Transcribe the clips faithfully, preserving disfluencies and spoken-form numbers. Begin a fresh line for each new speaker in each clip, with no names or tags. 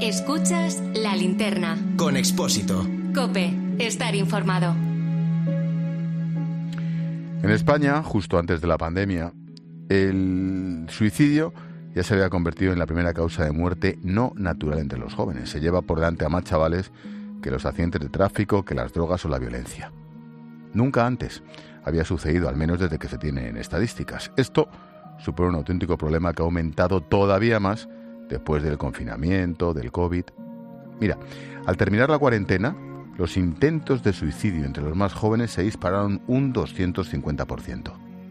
Escuchas La Linterna.
Con Expósito.
COPE. Estar informado.
En España, justo antes de la pandemia, el suicidio ya se había convertido en la primera causa de muerte no natural entre los jóvenes. Se lleva por delante a más chavales que los accidentes de tráfico, que las drogas o la violencia. Nunca antes había sucedido, al menos desde que se tienen estadísticas. Esto supone un auténtico problema que ha aumentado todavía más después del confinamiento, del COVID. Mira, al terminar la cuarentena, los intentos de suicidio entre los más jóvenes se dispararon un doscientos cincuenta por ciento.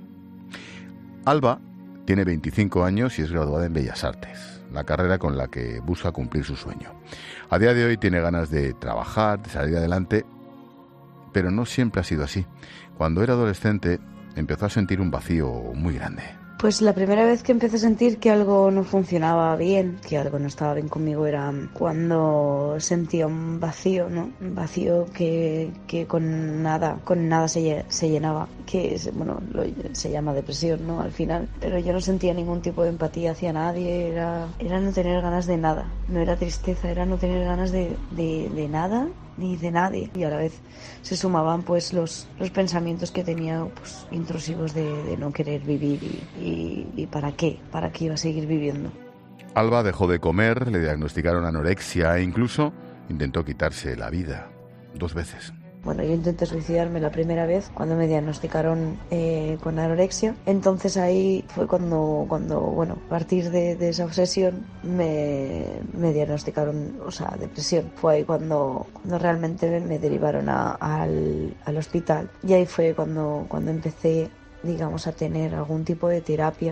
Alba tiene veinticinco años y es graduada en Bellas Artes, la carrera con la que busca cumplir su sueño. A día de hoy tiene ganas de trabajar, de salir adelante, pero no siempre ha sido así. Cuando era adolescente empezó a sentir un vacío muy grande.
Pues la primera vez que empecé a sentir que algo no funcionaba bien, que algo no estaba bien conmigo, era cuando sentía un vacío, ¿no? Un vacío que, que con nada, con nada se, se llenaba, que es, bueno, lo, se llama depresión, ¿no? Al final, pero yo no sentía ningún tipo de empatía hacia nadie, era, era no tener ganas de nada, no era tristeza, era no tener ganas de, de, de nada ni de nadie, y a la vez se sumaban pues los, los pensamientos que tenía pues intrusivos de, de no querer vivir y, y, y para qué, para qué iba a seguir viviendo.
Alba dejó de comer, le diagnosticaron anorexia e incluso intentó quitarse la vida dos veces.
Bueno, yo intenté suicidarme la primera vez cuando me diagnosticaron eh, con anorexia. Entonces ahí fue cuando, cuando bueno, a partir de, de esa obsesión me, me diagnosticaron, o sea, depresión. Fue ahí cuando, cuando realmente me derivaron a, al, al hospital. Y ahí fue cuando, cuando empecé, digamos, a tener algún tipo de terapia.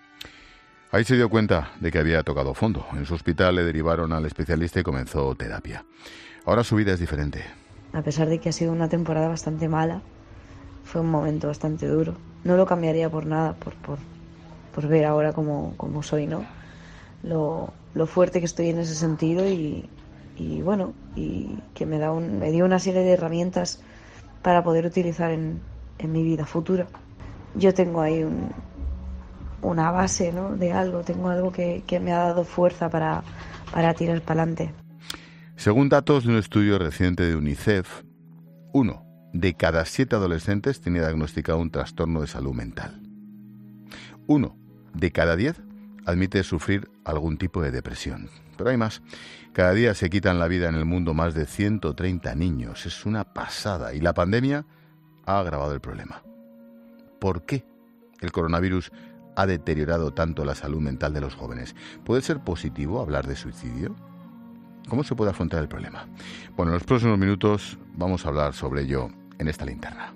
Ahí se dio cuenta de que había tocado fondo. En su hospital le derivaron al especialista y comenzó terapia. Ahora su vida es diferente.
A pesar de que ha sido una temporada bastante mala, fue un momento bastante duro. No lo cambiaría por nada, por, por, por ver ahora cómo, cómo soy, ¿no? Lo, lo fuerte que estoy en ese sentido y, y bueno, y que me, da un, me dio una serie de herramientas para poder utilizar en, en mi vida futura. Yo tengo ahí un, una base, ¿no? De algo, tengo algo que, que me ha dado fuerza para, para tirar para adelante.
Según datos de un estudio reciente de UNICEF, uno de cada siete adolescentes tiene diagnosticado un trastorno de salud mental. Uno de cada diez admite sufrir algún tipo de depresión. Pero hay más. Cada día se quitan la vida en el mundo más de ciento treinta niños. Es una pasada. Y la pandemia ha agravado el problema. ¿Por qué el coronavirus ha deteriorado tanto la salud mental de los jóvenes? ¿Puede ser positivo hablar de suicidio? ¿Cómo se puede afrontar el problema? Bueno, en los próximos minutos vamos a hablar sobre ello en esta linterna.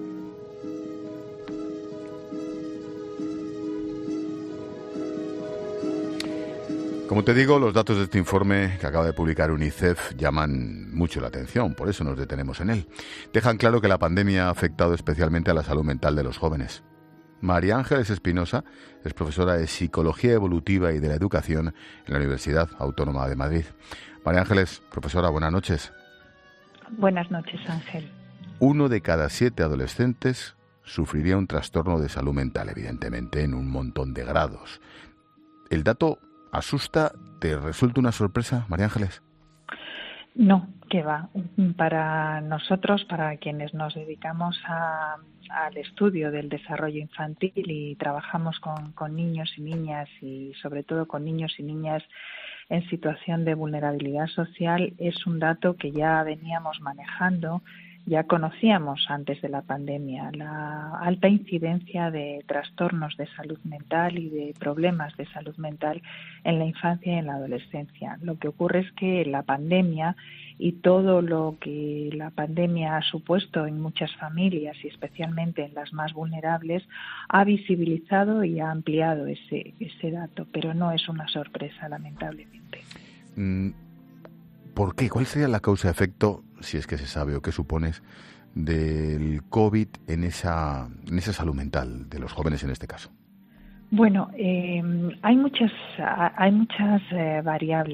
Como te digo, los datos de este informe que acaba de publicar UNICEF llaman mucho la atención, por eso nos detenemos en él. Dejan claro que la pandemia ha afectado especialmente a la salud mental de los jóvenes. María Ángeles Espinosa es profesora de Psicología Evolutiva y de la Educación en la Universidad Autónoma de Madrid. María Ángeles, profesora, buenas noches.
Buenas noches, Ángel.
Uno de cada siete adolescentes sufriría un trastorno de salud mental, evidentemente en un montón de grados. ¿El dato asusta? ¿Te resulta una sorpresa, María Ángeles?
No, que va. Para nosotros, para quienes nos dedicamos a, al estudio del desarrollo infantil y trabajamos con, con niños y niñas y sobre todo con niños y niñas en situación de vulnerabilidad social, es un dato que ya veníamos manejando, ya conocíamos antes de la pandemia, la alta incidencia de trastornos de salud mental y de problemas de salud mental en la infancia y en la adolescencia. Lo que ocurre es que la pandemia y todo lo que la pandemia ha supuesto en muchas familias y especialmente en las más vulnerables ha visibilizado y ha ampliado ese, ese dato, pero no es una sorpresa, lamentablemente.
¿Por qué? ¿Cuál sería la causa-efecto, si es que se sabe o qué supones, del COVID en esa, en esa salud mental de los jóvenes en este caso?
Bueno, eh, hay muchas hay muchas eh, variables.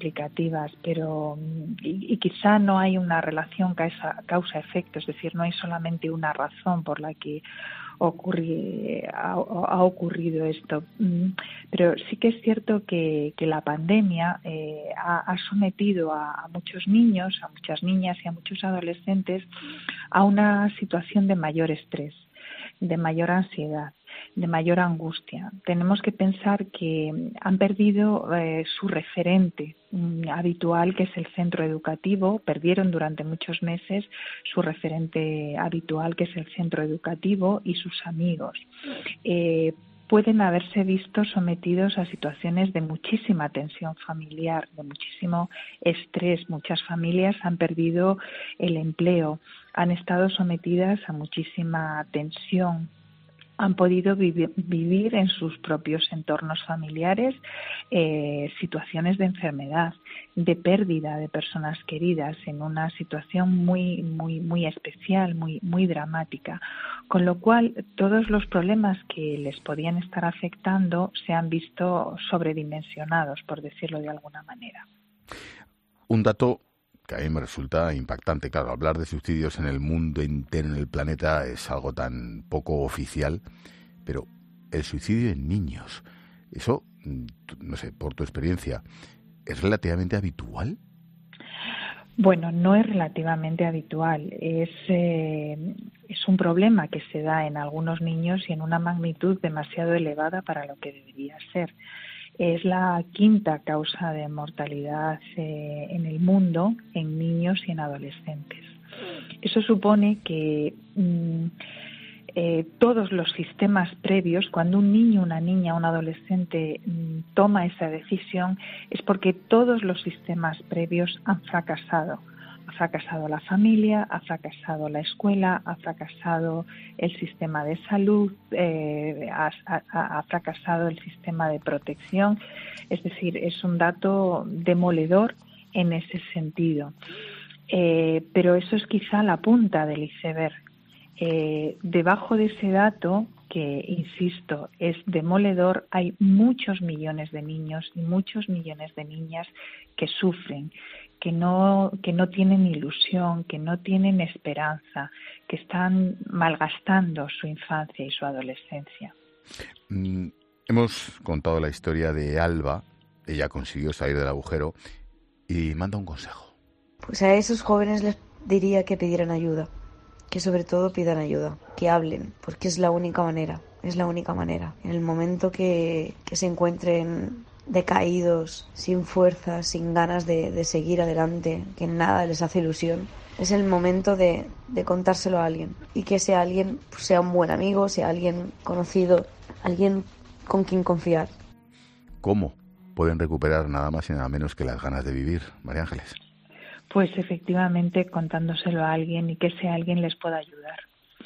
explicativas, pero y, y quizá no hay una relación causa-efecto, es decir, no hay solamente una razón por la que ocurri, ha, ha ocurrido esto. Pero sí que es cierto que, que la pandemia eh, ha, ha sometido a, a muchos niños, a muchas niñas y a muchos adolescentes a una situación de mayor estrés, de mayor ansiedad, de mayor angustia. Tenemos que pensar que han perdido eh, su referente mm, habitual, que es el centro educativo. Perdieron durante muchos meses su referente habitual, que es el centro educativo, y sus amigos. Eh, pueden haberse visto sometidos a situaciones de muchísima tensión familiar, de muchísimo estrés. Muchas familias han perdido el empleo, han estado sometidas a muchísima tensión, han podido vivir, vivir en sus propios entornos familiares eh, situaciones de enfermedad, de pérdida de personas queridas, en una situación muy, muy, muy especial, muy, muy dramática. Con lo cual, todos los problemas que les podían estar afectando se han visto sobredimensionados, por decirlo de alguna manera.
Un dato que a mí me resulta impactante. Claro, hablar de suicidios en el mundo entero, en el planeta, es algo tan poco oficial, pero el suicidio en niños, eso, no sé, por tu experiencia, ¿es relativamente habitual?
Bueno, no es relativamente habitual. Es, eh, es un problema que se da en algunos niños y en una magnitud demasiado elevada para lo que debería ser. Es la quinta causa de mortalidad eh, en el mundo en niños y en adolescentes. Eso supone que mm, eh, todos los sistemas previos, cuando un niño, una niña, un adolescente mm, toma esa decisión, es porque todos los sistemas previos han fracasado. Ha fracasado la familia, ha fracasado la escuela, ha fracasado el sistema de salud, eh, ha, ha, ha fracasado el sistema de protección. Es decir, es un dato demoledor en ese sentido. Eh, pero eso es quizá la punta del iceberg. Eh, debajo de ese dato, que, insisto, es demoledor, hay muchos millones de niños y muchos millones de niñas que sufren, que no, que no tienen ilusión, que no tienen esperanza, que están malgastando su infancia y su adolescencia.
Mm, hemos contado la historia de Alba. Ella consiguió salir del agujero y manda un consejo.
Pues a esos jóvenes les diría que pidieran ayuda, que sobre todo pidan ayuda, que hablen, porque es la única manera, es la única manera. En el momento que, que se encuentren decaídos, sin fuerza, sin ganas de, de seguir adelante, que nada les hace ilusión, es el momento de, de contárselo a alguien, y que ese alguien pues, sea un buen amigo, sea alguien conocido, alguien con quien confiar.
¿Cómo pueden recuperar nada más y nada menos que las ganas de vivir, María Ángeles?
Pues efectivamente contándoselo a alguien y que ese alguien les pueda ayudar.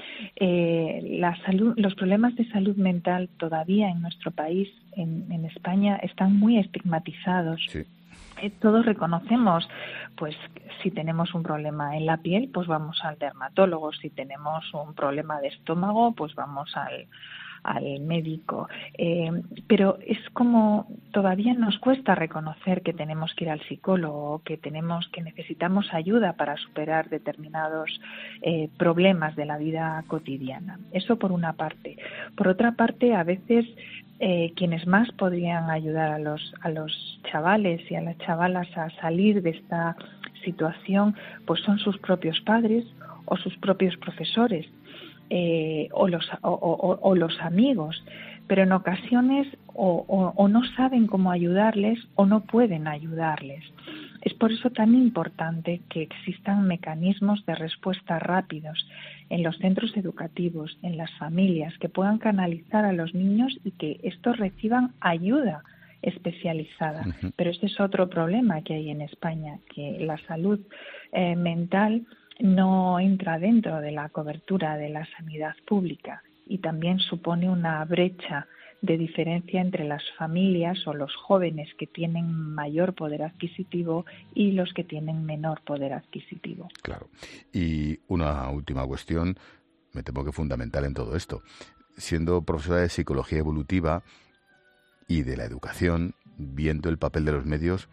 Eh, la salud, los problemas de salud mental todavía en nuestro país, en, en España, están muy estigmatizados.
Sí.
Eh, todos reconocemos, pues si tenemos un problema en la piel, pues vamos al dermatólogo. Si tenemos un problema de estómago, pues vamos al al médico, eh, pero es como todavía nos cuesta reconocer que tenemos que ir al psicólogo, que tenemos que necesitamos ayuda para superar determinados eh, problemas de la vida cotidiana. Eso por una parte. Por otra parte, a veces eh, quienes más podrían ayudar a los a los chavales y a las chavalas a salir de esta situación, pues son sus propios padres o sus propios profesores. Eh, o, los, o, o, o los amigos, pero en ocasiones o, o, o no saben cómo ayudarles o no pueden ayudarles. Es por eso tan importante que existan mecanismos de respuesta rápidos en los centros educativos, en las familias, que puedan canalizar a los niños y que estos reciban ayuda especializada. Uh-huh. Pero este es otro problema que hay en España, que la salud eh, mental no entra dentro de la cobertura de la sanidad pública y también supone una brecha de diferencia entre las familias o los jóvenes que tienen mayor poder adquisitivo y los que tienen menor poder adquisitivo.
Claro. Y una última cuestión, me temo que fundamental en todo esto. Siendo profesora de psicología evolutiva y de la educación, viendo el papel de los medios,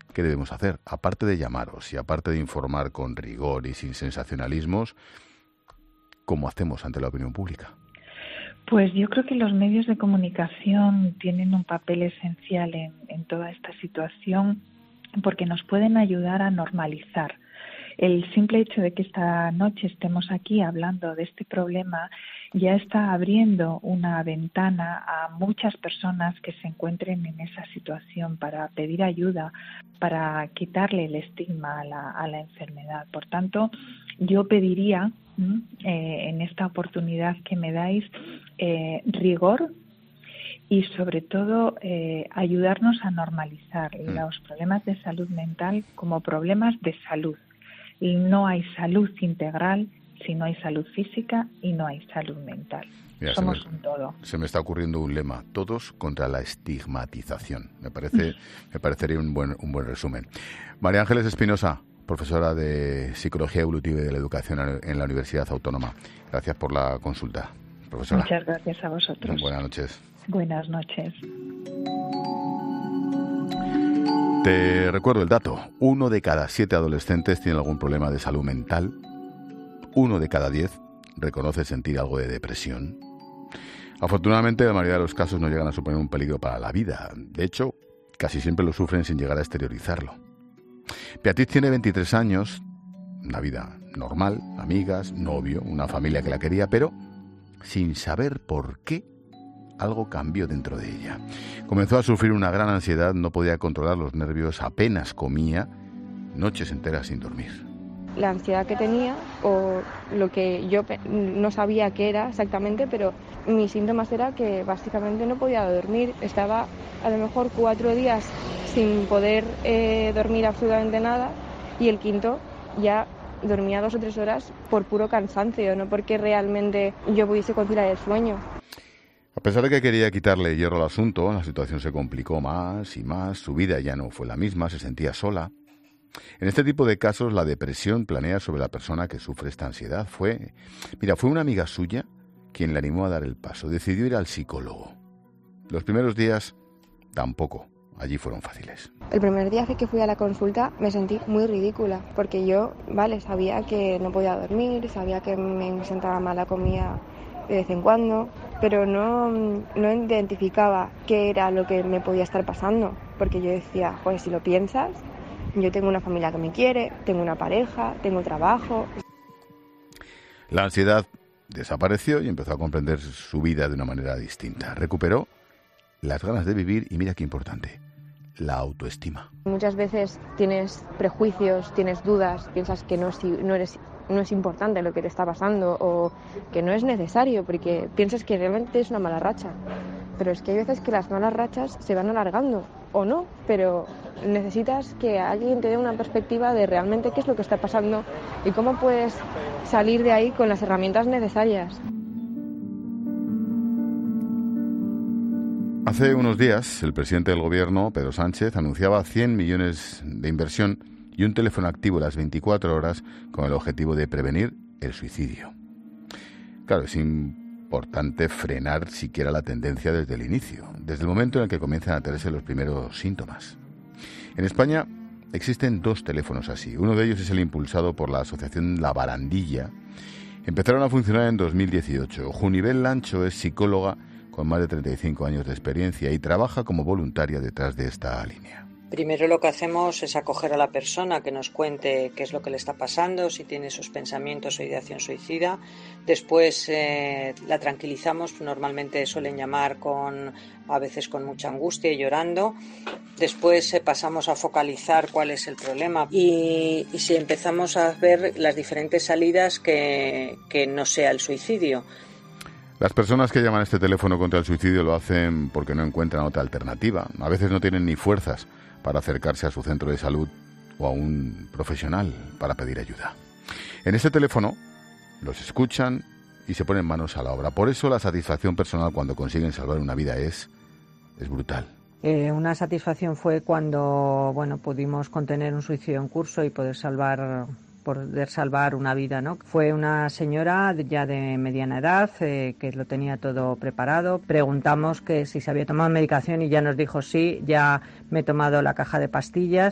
¿qué debemos hacer? Aparte de llamaros y aparte de informar con rigor y sin sensacionalismos, ¿cómo hacemos ante la opinión pública?
Pues yo creo que los medios de comunicación tienen un papel esencial en, en toda esta situación porque nos pueden ayudar a normalizar. El simple hecho de que esta noche estemos aquí hablando de este problema ya está abriendo una ventana a muchas personas que se encuentren en esa situación para pedir ayuda, para quitarle el estigma a la, a la enfermedad. Por tanto, yo pediría eh, en esta oportunidad que me dais eh, rigor y sobre todo eh, ayudarnos a normalizar los problemas de salud mental como problemas de salud. Y no hay salud integral si no hay salud física y no hay salud mental. Mira, Somos
se me,
un todo.
Se me está ocurriendo un lema: todos contra la estigmatización. Me parece, me parecería un buen, un buen resumen. María Ángeles Espinosa, profesora de Psicología Evolutiva y de la Educación en la Universidad Autónoma. Gracias por la consulta, profesora.
Muchas gracias a vosotros.
Buenas noches.
Buenas noches.
Te recuerdo el dato: uno de cada siete adolescentes tiene algún problema de salud mental. Uno de cada diez reconoce sentir algo de depresión. Afortunadamente, la mayoría de los casos no llegan a suponer un peligro para la vida. De hecho, casi siempre lo sufren sin llegar a exteriorizarlo. Beatriz tiene veintitrés años, una vida normal, amigas, novio, una familia que la quería, pero sin saber por qué, algo cambió dentro de ella. Comenzó a sufrir una gran ansiedad, no podía controlar los nervios, apenas comía, noches enteras sin dormir.
La ansiedad que tenía, o lo que yo no sabía qué era exactamente, pero mis síntomas era que básicamente no podía dormir. Estaba a lo mejor cuatro días sin poder eh, dormir absolutamente nada, y el quinto ya dormía dos o tres horas por puro cansancio, no porque realmente yo pudiese conciliar el sueño.
A pesar de que quería quitarle hierro al asunto, la situación se complicó más y más, su vida ya no fue la misma, se sentía sola. En este tipo de casos, la depresión planea sobre la persona que sufre esta ansiedad. Fue, mira, fue una amiga suya quien le animó a dar el paso. Decidió ir al psicólogo. Los primeros días tampoco, allí fueron fáciles.
El primer día que fui a la consulta me sentí muy ridícula, porque yo, vale, sabía que no podía dormir, sabía que me sentaba mal la comida de vez en cuando, pero no, no identificaba qué era lo que me podía estar pasando, porque yo decía, joder, si lo piensas, yo tengo una familia que me quiere, tengo una pareja, tengo trabajo.
La ansiedad desapareció y empezó a comprender su vida de una manera distinta. Recuperó las ganas de vivir y mira qué importante, la autoestima.
Muchas veces tienes prejuicios, tienes dudas, piensas que no, no, eres, no es importante lo que te está pasando o que no es necesario porque piensas que realmente es una mala racha. Pero es que hay veces que las malas rachas se van alargando, o no, pero necesitas que alguien te dé una perspectiva de realmente qué es lo que está pasando y cómo puedes salir de ahí con las herramientas necesarias.
Hace unos días, el presidente del gobierno, Pedro Sánchez, anunciaba cien millones de inversión y un teléfono activo las veinticuatro horas con el objetivo de prevenir el suicidio. Claro, es importante frenar siquiera la tendencia desde el inicio, desde el momento en el que comienzan a tenerse los primeros síntomas. En España existen dos teléfonos así. Uno de ellos es el impulsado por la asociación La Barandilla. Empezaron a funcionar en dos mil dieciocho. Junibel Lancho es psicóloga con más de treinta y cinco años de experiencia y trabaja como voluntaria detrás de esta línea.
Primero lo que hacemos es acoger a la persona que nos cuente qué es lo que le está pasando, si tiene esos pensamientos o ideación suicida. Después eh, la tranquilizamos, normalmente suelen llamar con, a veces con mucha angustia y llorando. Después eh, pasamos a focalizar cuál es el problema y, y si empezamos a ver las diferentes salidas que, que no sea el suicidio.
Las personas que llaman a este teléfono contra el suicidio lo hacen porque no encuentran otra alternativa. A veces no tienen ni fuerzas para acercarse a su centro de salud o a un profesional para pedir ayuda. En este teléfono los escuchan y se ponen manos a la obra. Por eso la satisfacción personal cuando consiguen salvar una vida es, es brutal.
Eh, una satisfacción fue cuando bueno pudimos contener un suicidio en curso y poder salvar poder salvar una vida, ¿no? Fue una señora ya de mediana edad eh, que lo tenía todo preparado. Preguntamos que si se había tomado medicación y ya nos dijo sí, ya me he tomado la caja de pastillas.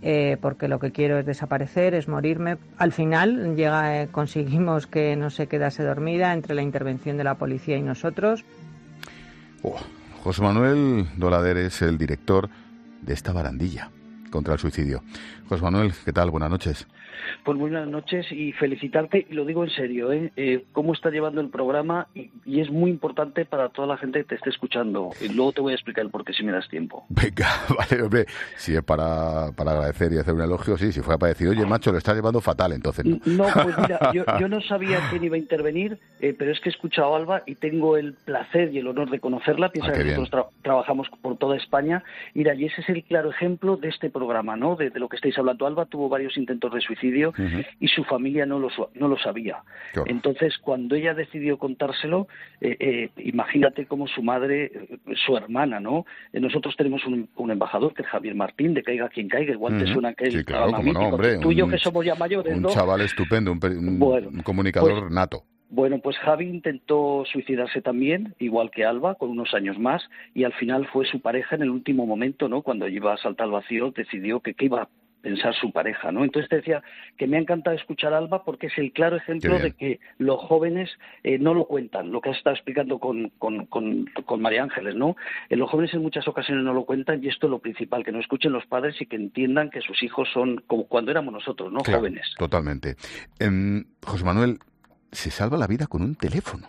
eh, porque lo que quiero es desaparecer, es morirme. Al final llega, eh, conseguimos que no se quedase dormida entre la intervención de la policía y nosotros.
Oh, José Manuel Dolader es el director de esta barandilla contra el suicidio. José Manuel, ¿qué tal? Buenas noches.
Pues buenas noches y felicitarte, y lo digo en serio, ¿eh? Eh, cómo está llevando el programa y, y es muy importante para toda la gente que te esté escuchando. Y luego te voy a explicar el por qué si me das tiempo.
Venga, vale, hombre, si es para, para agradecer y hacer un elogio, sí, si fuera para decir, oye, macho, lo estás llevando fatal, entonces no.
No, pues mira, yo, yo no sabía quién iba a intervenir, eh, pero es que he escuchado a Alba y tengo el placer y el honor de conocerla. Piensa
ah,
que
bien.
nosotros tra- trabajamos por toda España. Mira, y ese es el claro ejemplo de este programa, ¿no? De, de lo que estáis hablando. Alba tuvo varios intentos de suicidio uh-huh. y su familia no lo, no lo sabía. Claro. Entonces, cuando ella decidió contárselo, eh, eh, imagínate cómo su madre, eh, su hermana, ¿no? Eh, nosotros tenemos un, un embajador, que es Javier Martín, de Caiga quien caiga, igual uh-huh. te suena que es
sí, claro, como no, hombre,
tú y yo
un,
que somos ya mayores,
un
¿no?
chaval estupendo, un, un,
bueno,
un comunicador
pues,
nato.
Bueno, pues Javi intentó suicidarse también, igual que Alba, con unos años más, y al final fue su pareja en el último momento, ¿no? Cuando iba a saltar al vacío, decidió que, que iba a pensar su pareja, ¿no? Entonces te decía que me ha encantado escuchar a Alba porque es el claro ejemplo de que los jóvenes eh, no lo cuentan, lo que has estado explicando con, con, con, con María Ángeles, ¿no? Eh, los jóvenes en muchas ocasiones no lo cuentan y esto es lo principal, que no escuchen los padres y que entiendan que sus hijos son como cuando éramos nosotros, ¿no?
Claro,
jóvenes.
Totalmente. Eh, José Manuel, se salva la vida con un teléfono.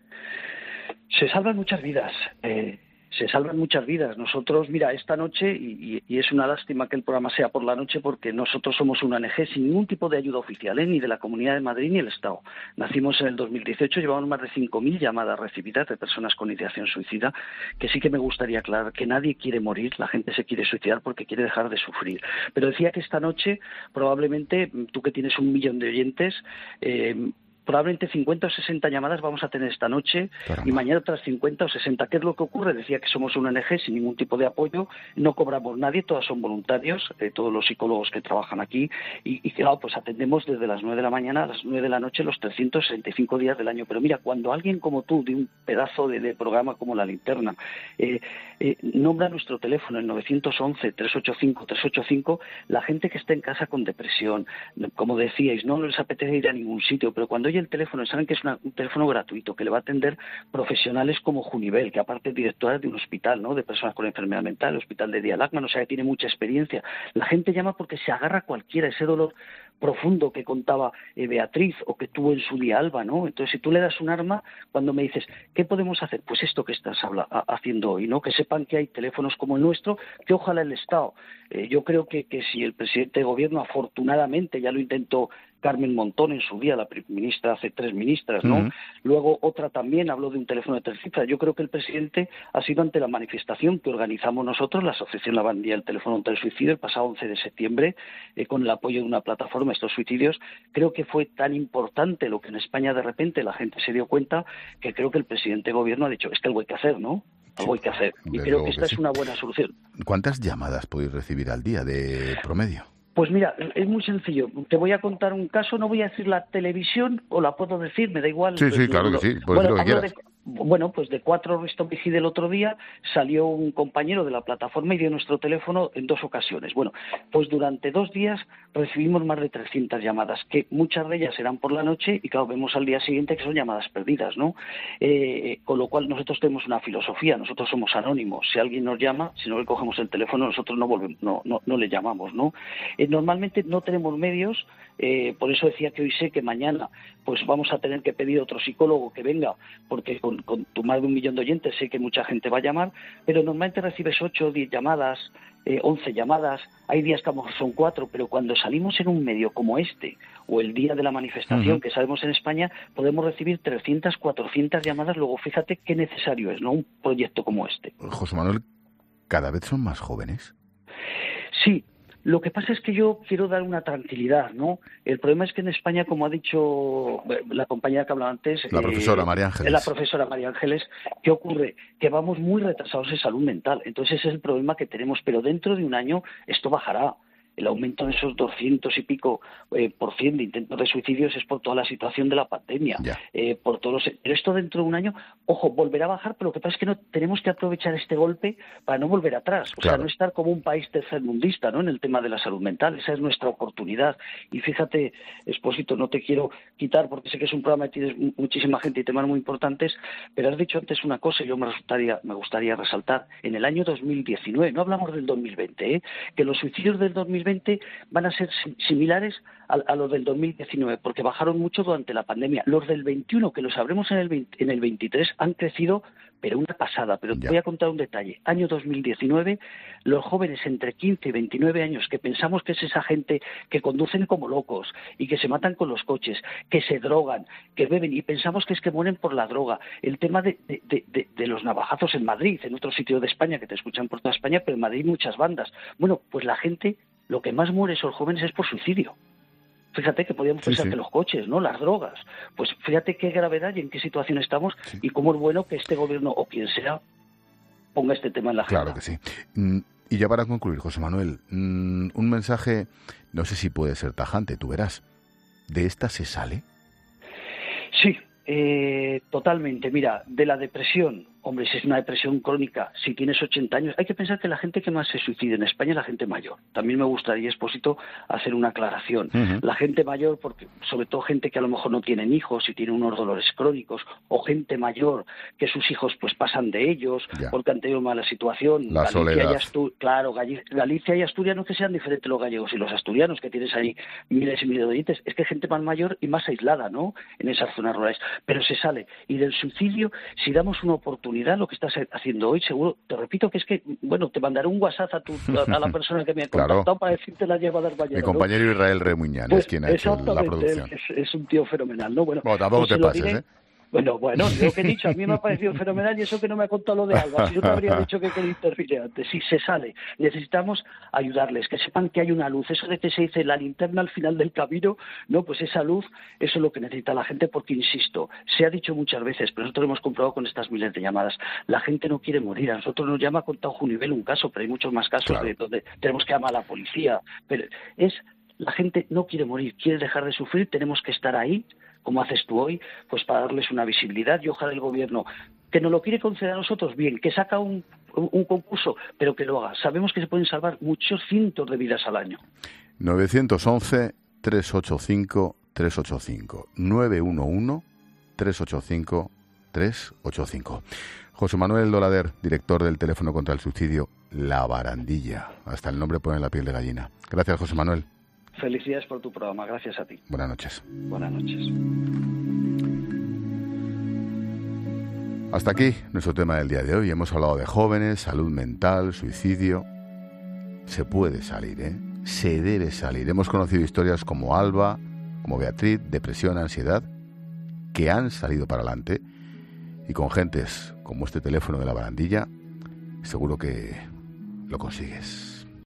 Se salvan muchas vidas, eh, se salvan muchas vidas. Nosotros, mira, esta noche, y, y es una lástima que el programa sea por la noche, porque nosotros somos una O N Ge sin ningún tipo de ayuda oficial, ¿eh? Ni de la Comunidad de Madrid ni el Estado. Nacimos en el dos mil dieciocho, llevamos más de cinco mil llamadas recibidas de personas con ideación suicida, que sí que me gustaría aclarar que nadie quiere morir, la gente se quiere suicidar porque quiere dejar de sufrir. Pero decía que esta noche, probablemente, tú que tienes un millón de oyentes, eh, probablemente cincuenta o sesenta llamadas vamos a tener esta noche. Caramba. Y mañana otras cincuenta o sesenta. ¿Qué es lo que ocurre? Decía que somos una O N Ge sin ningún tipo de apoyo, no cobramos nadie, todas son voluntarios, eh, todos los psicólogos que trabajan aquí, y, y claro, pues atendemos desde las nueve de la mañana a las nueve de la noche los trescientos sesenta y cinco días del año. Pero mira, cuando alguien como tú, de un pedazo de, de programa como La Linterna, eh, eh, nombra nuestro teléfono en nueve once, tres ocho cinco, tres ocho cinco, la gente que está en casa con depresión, como decíais, no les apetece ir a ningún sitio, pero cuando el teléfono, saben que es una, un teléfono gratuito, que le va a atender profesionales como Junivel, que aparte es directora de un hospital, ¿no?, de personas con enfermedad mental, el hospital de Día Lachman, o sea que tiene mucha experiencia. La gente llama porque se agarra a cualquiera, ese dolor profundo que contaba eh, Beatriz o que tuvo en su día Alba, ¿no? Entonces, si tú le das un arma, cuando me dices, ¿qué podemos hacer? Pues esto que estás habla, a, haciendo hoy, ¿no? Que sepan que hay teléfonos como el nuestro, que ojalá el Estado, eh, yo creo que, que si el presidente de gobierno, afortunadamente, ya lo intentó Carmen Montón en su día, la ministra, hace tres ministras, ¿no? Uh-huh. Luego otra también habló de un teléfono de tres cifras. Yo creo que el presidente ha sido ante la manifestación que organizamos nosotros, la Asociación La Bandía, el teléfono contra el suicidio, el pasado once de septiembre, eh, con el apoyo de una plataforma, estos suicidios. Creo que fue tan importante lo que en España de repente la gente se dio cuenta, que creo que el presidente de gobierno ha dicho, es que algo hay que hacer, ¿no? Algo hay que hacer. Y creo que esta que sí. es una buena solución.
¿Cuántas llamadas podéis recibir al día de promedio?
Pues mira, es muy sencillo. Te voy a contar un caso, no voy a decir la televisión, o la puedo decir, me da igual.
Sí, sí, claro que sí, puedes decir lo que quieras.
De, bueno, pues de cuatro Risto Vigil el otro día salió un compañero de la plataforma y dio nuestro teléfono en dos ocasiones. Bueno, pues durante dos días recibimos más de trescientas llamadas, que muchas de ellas eran por la noche y claro, vemos al día siguiente que son llamadas perdidas, ¿no? Eh, con lo cual nosotros tenemos una filosofía, nosotros somos anónimos. Si alguien nos llama, si no le cogemos el teléfono, nosotros no volvemos, no, no, no le llamamos, ¿no? Eh, normalmente no tenemos medios, eh, por eso decía que hoy sé que mañana pues vamos a tener que pedir a otro psicólogo que venga, porque con, con tu más de un millón de oyentes sé que mucha gente va a llamar, pero normalmente recibes ocho o diez llamadas, eh, once llamadas, hay días que a lo mejor son cuatro, pero cuando salimos en un medio como este, o el día de la manifestación, uh-huh. que sabemos en España, podemos recibir trescientas, cuatrocientas llamadas, luego fíjate qué necesario es, ¿no?, un proyecto como este.
José Manuel, ¿cada vez son más jóvenes?
Sí. Lo que pasa es que yo quiero dar una tranquilidad, ¿no? El problema es que en España, como ha dicho la compañera que hablaba antes...
La profesora eh, María Ángeles.
La profesora María Ángeles, ¿qué ocurre? Que vamos muy retrasados en salud mental. Entonces ese es el problema que tenemos, pero dentro de un año esto bajará. el aumento de esos doscientos y pico eh, por cien de intentos de suicidios es por toda la situación de la pandemia, eh, por todos los... Pero esto dentro de un año, ojo, volverá a bajar, pero lo que pasa es que no tenemos que aprovechar este golpe para no volver atrás, o claro. sea, no estar como un país tercermundista, ¿no?, en el tema de la salud mental. Esa es nuestra oportunidad. Y fíjate, Expósito, no te quiero quitar porque sé que es un programa que tienes muchísima gente y temas muy importantes, pero has dicho antes una cosa y yo me gustaría, me gustaría resaltar. En el año dos mil diecinueve, no hablamos del dos mil veinte, ¿eh?, que los suicidios del dos mil veinte van a ser similares a, a los del dos mil diecinueve, porque bajaron mucho durante la pandemia. Los del veintiuno, que los sabremos en el, veinte, en el veintitrés, han crecido, pero una pasada. Pero te voy a contar un detalle. Año dos mil diecinueve, los jóvenes entre quince y veintinueve años, que pensamos que es esa gente que conducen como locos y que se matan con los coches, que se drogan, que beben, y pensamos que es que mueren por la droga. El tema de, de, de, de, de los navajazos en Madrid, en otro sitio de España, que te escuchan por toda España, pero en Madrid muchas bandas. Bueno, pues la gente, lo que más muere son jóvenes es por suicidio. Fíjate que podíamos pensar sí, sí. que los coches, ¿no?, las drogas. Pues fíjate qué gravedad y en qué situación estamos sí. y cómo es bueno que este gobierno, o quien sea, ponga este tema en la agenda.
Claro que sí. Y ya para concluir, José Manuel, un mensaje, no sé si puede ser tajante, tú verás. ¿De esta se sale?
Sí, eh, totalmente. Mira, de la depresión, hombre, si es una depresión crónica, si tienes ochenta años, hay que pensar que la gente que más se suicida en España es la gente mayor. También me gustaría, Expósito, hacer una aclaración. Uh-huh. La gente mayor, porque sobre todo gente que a lo mejor no tienen hijos y tienen unos dolores crónicos, o gente mayor que sus hijos pues pasan de ellos ya. porque han tenido mala situación.
La
Galicia
soledad.
Y Astu- claro, Galicia y Asturias no que sean diferentes los gallegos y los asturianos, que tienes ahí miles y miles de oyentes, es que gente más mayor y más aislada, ¿no?, en esas zonas rurales. Pero se sale. Y del suicidio, si damos una oportunidad, lo que estás haciendo hoy, seguro, te repito que es que, bueno, te mandaré un WhatsApp a, tu, a, a la persona que me ha contactado claro. para decirte la lleva a dar mañana.
Mi compañero, ¿no?, Israel Remuñán pues, es quien ha hecho la producción.
Es, es un tío fenomenal, ¿no? Bueno,
bueno tampoco
pues
te pases,
diré,
¿eh?
Bueno, bueno, lo que he dicho, a mí me ha parecido fenomenal y eso que no me ha contado lo de Alba. Si yo te habría dicho que quería intervenir antes. Si se sale, necesitamos ayudarles, que sepan que hay una luz. Eso de que se dice la linterna al final del camino, no, pues esa luz, eso es lo que necesita la gente, porque, insisto, se ha dicho muchas veces, pero nosotros lo hemos comprobado con estas miles de llamadas, la gente no quiere morir. A nosotros nos llama con Tajo Nivel un caso, pero hay muchos más casos claro. de donde tenemos que llamar a la policía. Pero es, la gente no quiere morir, quiere dejar de sufrir, tenemos que estar ahí, como haces tú hoy, pues para darles una visibilidad. Y ojalá el gobierno, que nos lo quiere conceder a nosotros, bien, que saca un, un, un concurso, pero que lo haga. Sabemos que se pueden salvar muchos cientos de vidas al año.
nueve once, tres ocho cinco, tres ocho cinco. nueve uno uno, tres ocho cinco, tres ocho cinco. José Manuel Dolader, director del teléfono contra el suicidio La Barandilla. Hasta el nombre pone la piel de gallina. Gracias, José Manuel.
Felicidades por tu programa, gracias a ti.
Buenas noches.
Buenas noches.
Hasta aquí nuestro tema del día de hoy. Hemos hablado de jóvenes, salud mental, suicidio. Se puede salir, ¿eh? Se debe salir. Hemos conocido historias como Alba, como Beatriz, depresión, ansiedad, que han salido para adelante. Y con gentes como este teléfono de La Barandilla, seguro que lo consigues.